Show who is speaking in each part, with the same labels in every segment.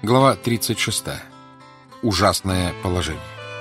Speaker 1: Глава 36. Ужасное положение.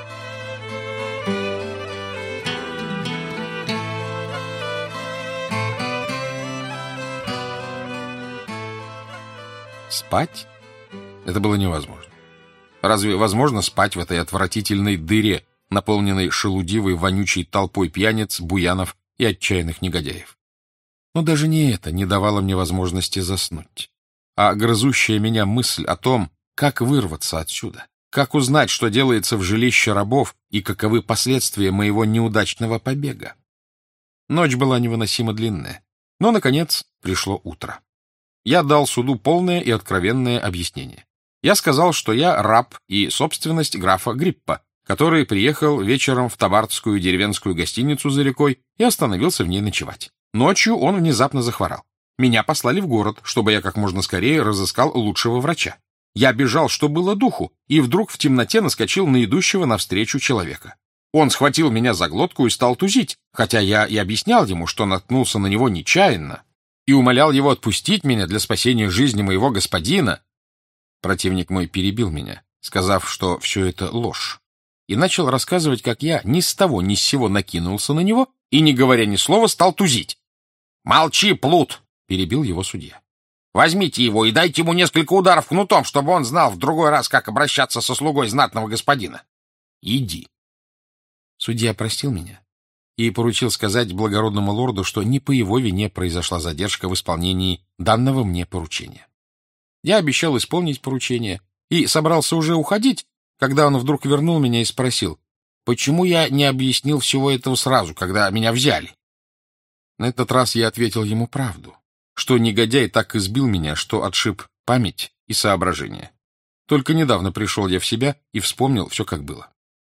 Speaker 1: Спать? Это было невозможно. Разве возможно спать в этой отвратительной дыре, наполненной шелудивой, вонючей толпой пьяниц, буянов и отчаянных негодяев? Но даже не это не давало мне возможности заснуть, а грызущая меня мысль о том, как вырваться отсюда, как узнать, что делается в жилище рабов и каковы последствия моего неудачного побега. Ночь была невыносимо длинная, но, наконец, пришло утро. Я дал суду полное и откровенное объяснение. Я сказал, что я раб и собственность графа Гриппа, который приехал вечером в Табардскую деревенскую гостиницу за рекой и остановился в ней ночевать. Ночью он внезапно захворал. Меня послали в город, чтобы я как можно скорее разыскал лучшего врача. Я бежал, что было духу, и вдруг в темноте наскочил на идущего навстречу человека. Он схватил меня за глотку и стал тузить, хотя я и объяснял ему, что наткнулся на него нечаянно, и умолял его отпустить меня для спасения жизни моего господина. Противник мой перебил меня, сказав, что все это ложь, и начал рассказывать, как я ни с того ни с сего накинулся на него и, не говоря ни слова, стал тузить. «Молчи, плут!» — перебил его судья. «Возьмите его и дайте ему несколько ударов кнутом, чтобы он знал в другой раз, как обращаться со слугой знатного господина. Иди». Судья простил меня и поручил сказать благородному лорду, что не по его вине произошла задержка в исполнении данного мне поручения. Я обещал исполнить поручение и собрался уже уходить, когда он вдруг вернул меня и спросил, почему я не объяснил всего этого сразу, когда меня взяли. На этот раз я ответил ему правду, что негодяй так избил меня, что отшиб память и соображение. Только недавно пришел я в себя и вспомнил все, как было.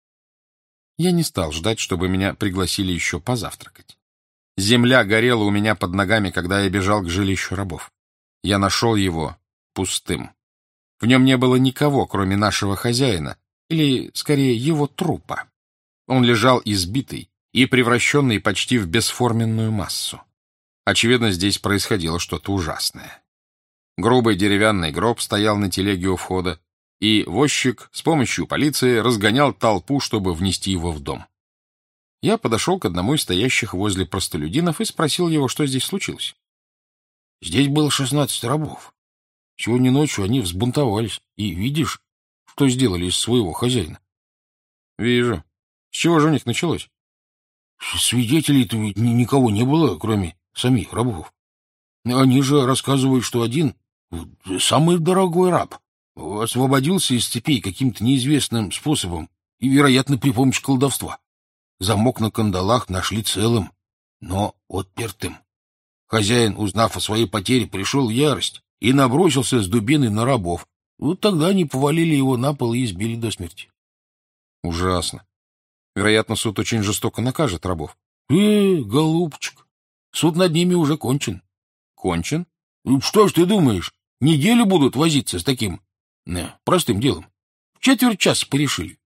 Speaker 1: Я не стал ждать, чтобы меня пригласили еще позавтракать. Земля горела у меня под ногами, когда я бежал к жилищу рабов. Я нашел его пустым. В нем не было никого, кроме нашего хозяина, или, скорее, его трупа. Он лежал избитый и превращенный почти в бесформенную массу. Очевидно, здесь происходило что-то ужасное. Грубый деревянный гроб стоял на телеге у входа, и возчик с помощью полиции разгонял толпу, чтобы внести его в дом. Я подошел к одному из стоящих возле простолюдинов и спросил его, что здесь случилось. Здесь было 16 рабов. Сегодня ночью они взбунтовались, и видишь, что сделали из своего хозяина? Вижу. С чего же у них началось? Свидетелей-то ведь никого не было, кроме самих рабов. Они же рассказывают, что один, самый дорогой раб, освободился из цепей каким-то неизвестным способом и, вероятно, при помощи колдовства. Замок на кандалах нашли целым, но отпертым. Хозяин, узнав о своей потере, пришел в ярость и набросился с дубиной на рабов. Вот тогда они повалили его на пол и избили до смерти. Ужасно. Вероятно, суд очень жестоко накажет рабов. Голубчик, суд над ними уже кончен. Кончен? Что ж ты думаешь, неделю будут возиться с таким простым делом? В четверть часа порешили.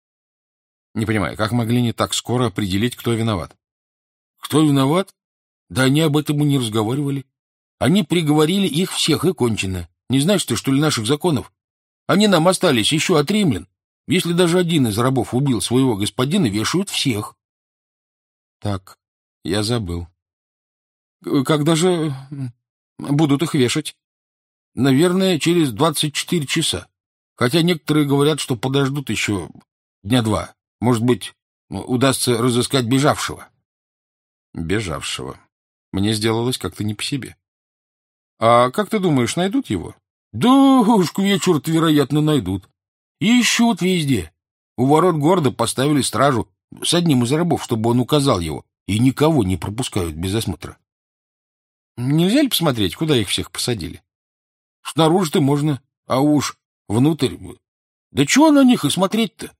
Speaker 1: Не понимаю, как могли не так скоро определить, кто виноват? Кто виноват? Да они об этом и не разговаривали. Они приговорили их всех, и кончено. Не знаешь ты, что ли, наших законов? Они нам остались еще от римлян. Если даже один из рабов убил своего господина, вешают всех. Так, я забыл. Когда же будут их вешать? Наверное, через 24 часа. Хотя некоторые говорят, что подождут еще дня два. Может быть, удастся разыскать бежавшего. Бежавшего. Мне сделалось как-то не по себе. А как ты думаешь, найдут его? Да уж к вечеру-то, вероятно, найдут. Ищут везде. У ворот города поставили стражу с одним из рабов, чтобы он указал его, и никого не пропускают без осмотра. Нельзя ли посмотреть, куда их всех посадили? Снаружи-то можно, а уж внутрь... Да чего на них и смотреть-то?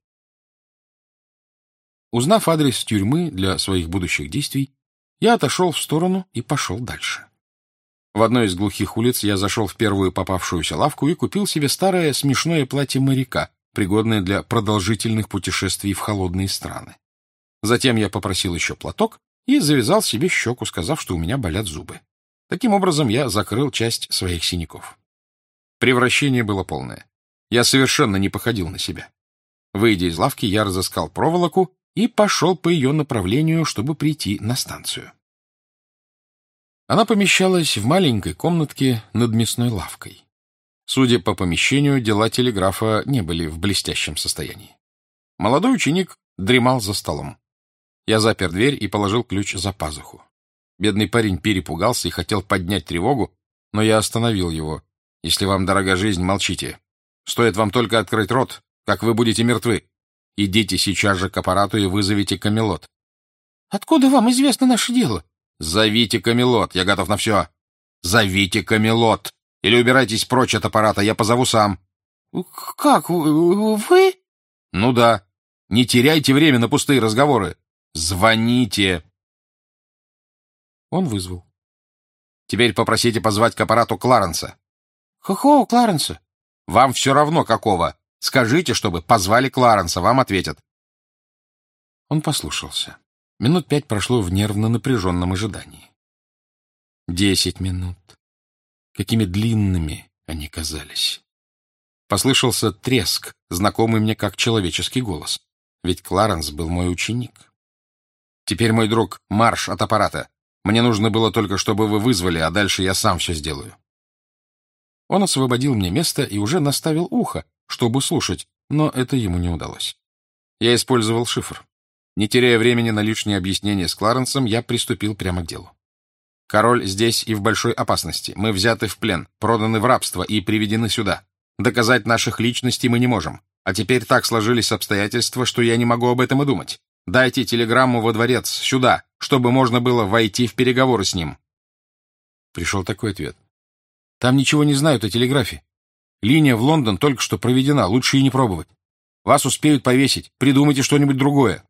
Speaker 1: Узнав адрес тюрьмы для своих будущих действий, я отошел в сторону и пошел дальше. В одной из глухих улиц я зашел в первую попавшуюся лавку и купил себе старое смешное платье моряка, пригодное для продолжительных путешествий в холодные страны. Затем я попросил еще платок и завязал себе щеку, сказав, что у меня болят зубы. Таким образом, я закрыл часть своих синяков. Превращение было полное. Я совершенно не походил на себя. Выйдя из лавки, я разыскал проволоку и пошел по ее направлению, чтобы прийти на станцию. Она помещалась в маленькой комнатке над мясной лавкой. Судя по помещению, дела телеграфа не были в блестящем состоянии. Молодой ученик дремал за столом. Я запер дверь и положил ключ за пазуху. Бедный парень перепугался и хотел поднять тревогу, но я остановил его. «Если вам дорога жизнь, молчите. Стоит вам только открыть рот, как вы будете мертвы. Идите сейчас же к аппарату и вызовите Камелот».
Speaker 2: «Откуда вам известно наше дело?»
Speaker 1: «Зовите Камелот, я готов на все. Зовите Камелот, или убирайтесь прочь от аппарата, я позову сам».
Speaker 2: «Как? Вы?»
Speaker 1: «Ну да. Не теряйте время на пустые разговоры. Звоните». Он вызвал. «Теперь попросите позвать к аппарату Кларенса».
Speaker 2: «Какого Кларенса?»
Speaker 1: «Вам все равно какого. Скажите, чтобы позвали Кларенса, вам ответят». Он послушался. Минут 5 прошло в нервно-напряженном ожидании. 10 минут. Какими длинными они казались. Послышался треск, знакомый мне как человеческий голос. Ведь Кларенс был мой ученик. «Теперь, мой друг, марш от аппарата. Мне нужно было только, чтобы вы вызвали, а дальше я сам все сделаю». Он освободил мне место и уже наставил ухо, чтобы слушать, но это ему не удалось. Я использовал шифр. Не теряя времени на лишние объяснения с Кларенсом, я приступил прямо к делу. «Король здесь и в большой опасности. Мы взяты в плен, проданы в рабство и приведены сюда. Доказать наших личностей мы не можем. А теперь так сложились обстоятельства, что я не могу об этом и думать. Дайте телеграмму во дворец, сюда, чтобы можно было войти в переговоры с ним». Пришел такой ответ. «Там ничего не знают о телеграфе. Линия в Лондон только что проведена, лучше и не пробовать. Вас успеют повесить, придумайте что-нибудь другое».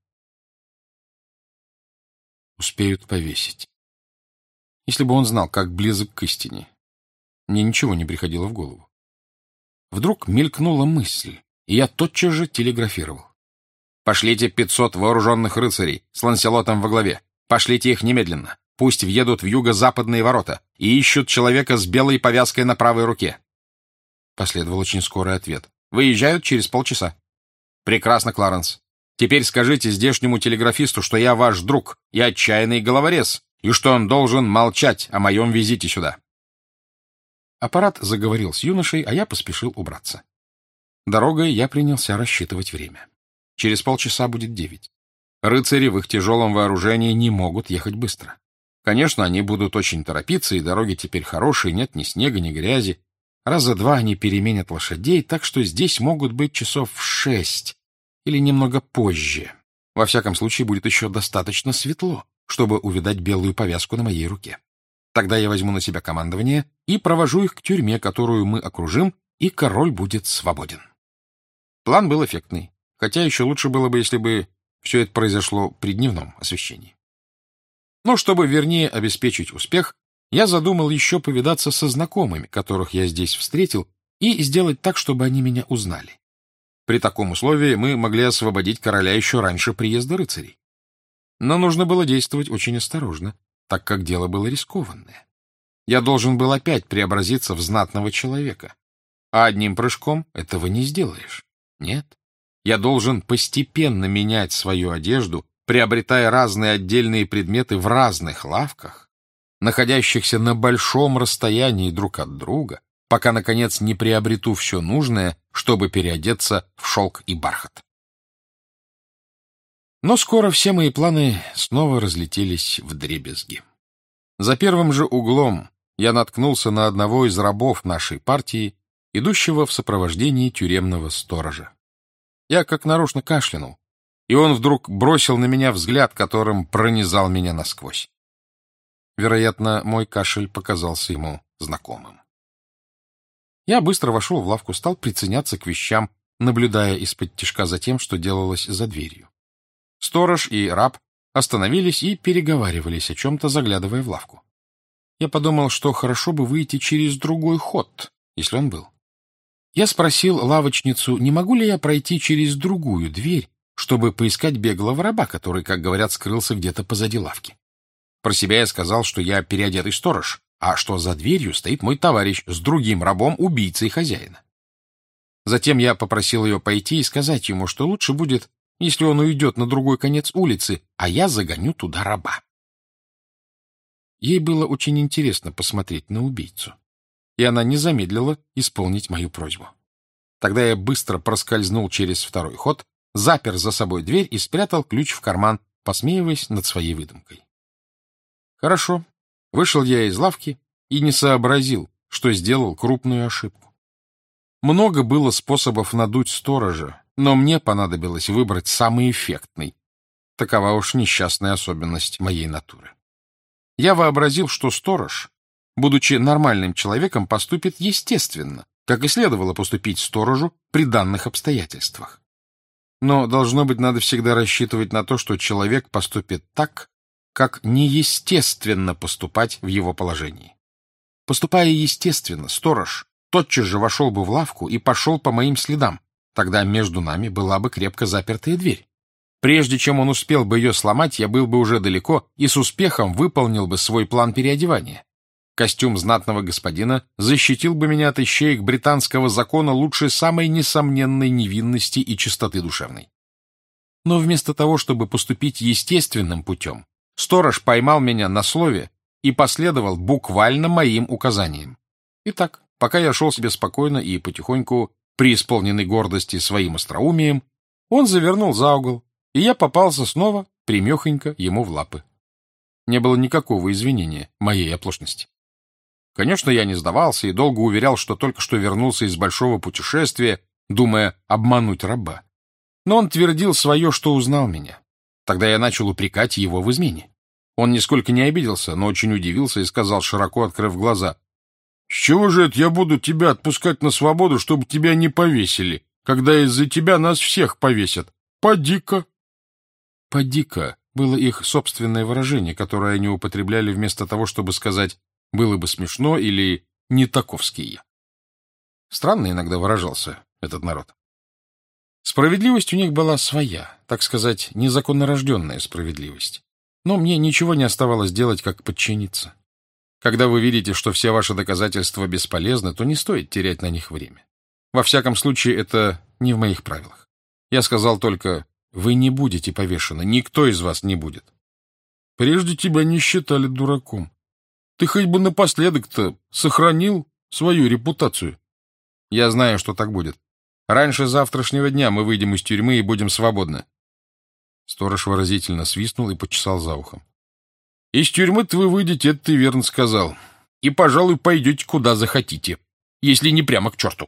Speaker 1: Успеют повесить. Если бы он знал, как близок к истине. Мне ничего не приходило в голову. Вдруг мелькнула мысль, и я тотчас же телеграфировал. «Пошлите 500 вооруженных рыцарей с Ланселотом во главе. Пошлите их немедленно. Пусть въедут в юго-западные ворота и ищут человека с белой повязкой на правой руке». Последовал очень скорый ответ. «Выезжают через полчаса». «Прекрасно, Кларенс. Теперь скажите здешнему телеграфисту, что я ваш друг и отчаянный головорез, и что он должен молчать о моем визите сюда». Аппарат заговорил с юношей, а я поспешил убраться. Дорогой я принялся рассчитывать время. Через полчаса будет 9. Рыцари в их тяжелом вооружении не могут ехать быстро. Конечно, они будут очень торопиться, и дороги теперь хорошие, нет ни снега, ни грязи. Раза 2 они переменят лошадей, так что здесь могут быть часов в 6 или немного позже. Во всяком случае, будет еще достаточно светло, чтобы увидать белую повязку на моей руке. Тогда я возьму на себя командование и провожу их к тюрьме, которую мы окружим, и король будет свободен. План был эффектный, хотя еще лучше было бы, если бы все это произошло при дневном освещении. Но чтобы вернее обеспечить успех, я задумал еще повидаться со знакомыми, которых я здесь встретил, и сделать так, чтобы они меня узнали. При таком условии мы могли освободить короля еще раньше приезда рыцарей. Но нужно было действовать очень осторожно, так как дело было рискованное. Я должен был опять преобразиться в знатного человека, а одним прыжком этого не сделаешь. Нет, я должен постепенно менять свою одежду, приобретая разные отдельные предметы в разных лавках, находящихся на большом расстоянии друг от друга, пока, наконец, не приобрету все нужное, чтобы переодеться в шелк и бархат. Но скоро все мои планы снова разлетелись вдребезги. За первым же углом я наткнулся на одного из рабов нашей партии, идущего в сопровождении тюремного сторожа. Я как нарочно кашлянул, и он вдруг бросил на меня взгляд, которым пронизал меня насквозь. Вероятно, мой кашель показался ему знакомым. Я быстро вошел в лавку, стал приценяться к вещам, наблюдая из-под тишка за тем, что делалось за дверью. Сторож и раб остановились и переговаривались о чем-то, заглядывая в лавку. Я подумал, что хорошо бы выйти через другой ход, если он был. Я спросил лавочницу, не могу ли я пройти через другую дверь, чтобы поискать беглого раба, который, как говорят, скрылся где-то позади лавки. Про себя я сказал, что я переодетый сторож, а что за дверью стоит мой товарищ с другим рабом, убийцей хозяина. Затем я попросил ее пойти и сказать ему, что лучше будет, если он уйдет на другой конец улицы, а я загоню туда раба. Ей было очень интересно посмотреть на убийцу, и она не замедлила исполнить мою просьбу. Тогда я быстро проскользнул через второй ход, запер за собой дверь и спрятал ключ в карман, посмеиваясь над своей выдумкой. Хорошо. Вышел я из лавки и не сообразил, что сделал крупную ошибку. Много было способов надуть сторожа, но мне понадобилось выбрать самый эффектный. Такова уж несчастная особенность моей натуры. Я вообразил, что сторож, будучи нормальным человеком, поступит естественно, как и следовало поступить сторожу при данных обстоятельствах. Но, должно быть, надо всегда рассчитывать на то, что человек поступит так, как неестественно поступать в его положении. Поступая естественно, сторож тотчас же вошел бы в лавку и пошел по моим следам. Тогда между нами была бы крепко запертая дверь. Прежде чем он успел бы ее сломать, я был бы уже далеко и с успехом выполнил бы свой план переодевания. Костюм знатного господина защитил бы меня от ищеек британского закона лучше самой несомненной невинности и чистоты душевной. Но вместо того, чтобы поступить естественным путем, сторож поймал меня на слове и последовал буквально моим указаниям. Итак, пока я шел себе спокойно и потихоньку, преисполненный гордости своим остроумием, он завернул за угол, и я попался снова прямехонько ему в лапы. Не было никакого извинения моей оплошности. Конечно, я не сдавался и долго уверял, что только что вернулся из большого путешествия, думая обмануть раба. Но он твердил свое, что узнал меня. Тогда я начал упрекать его в измене. Он нисколько не обиделся, но очень удивился и сказал, широко открыв глаза: — С чего же это я буду тебя отпускать на свободу, чтобы тебя не повесили, когда из-за тебя нас всех повесят? Поди-ка! «Поди-ка» было их собственное выражение, которое они употребляли вместо того, чтобы сказать «было бы смешно» или «не таковский я». Странно иногда выражался этот народ. Справедливость у них была своя, так сказать, незаконно рожденная справедливость. Но мне ничего не оставалось делать, как подчиниться. Когда вы видите, что все ваши доказательства бесполезны, то не стоит терять на них время. Во всяком случае, это не в моих правилах. Я сказал только: вы не будете повешены, никто из вас не будет. Прежде тебя не считали дураком. Ты хоть бы напоследок-то сохранил свою репутацию. Я знаю, что так будет. Раньше завтрашнего дня мы выйдем из тюрьмы и будем свободны. Сторож выразительно свистнул и почесал за ухом. Из тюрьмы-то вы выйдете, это ты верно сказал. И, пожалуй, пойдете куда захотите, если не прямо к черту.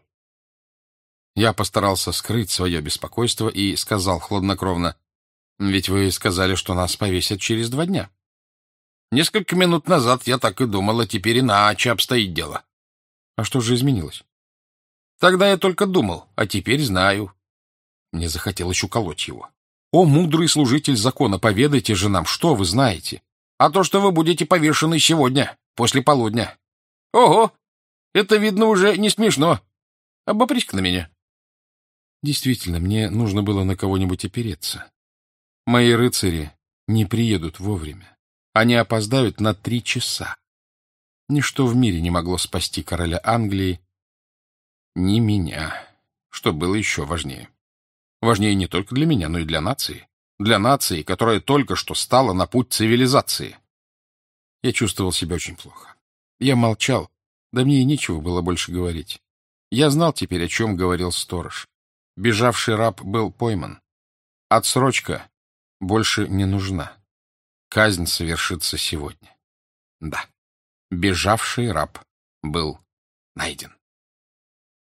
Speaker 1: Я постарался скрыть свое беспокойство и сказал хладнокровно: ведь вы сказали, что нас повесят через 2 дня. Несколько минут назад я так и думал, а теперь иначе обстоит дело. А что же изменилось? Тогда я только думал, а теперь знаю. Мне захотелось уколоть его. О, мудрый служитель закона, поведайте же нам, что вы знаете. А то, что вы будете повешены сегодня, после полудня. Ого, это, видно, уже не смешно. Обопрись-ка на меня. Действительно, мне нужно было на кого-нибудь опереться. Мои рыцари не приедут вовремя. Они опоздают на 3 часа. Ничто в мире не могло спасти короля Англии, ни меня, что было еще важнее. Важнее не только для меня, но и для нации. Для нации, которая только что стала на путь цивилизации. Я чувствовал себя очень плохо. Я молчал, да мне и нечего было больше говорить. Я знал теперь, о чем говорил сторож. Бежавший раб был пойман. Отсрочка больше не нужна. Казнь совершится сегодня. Да, бежавший раб был найден.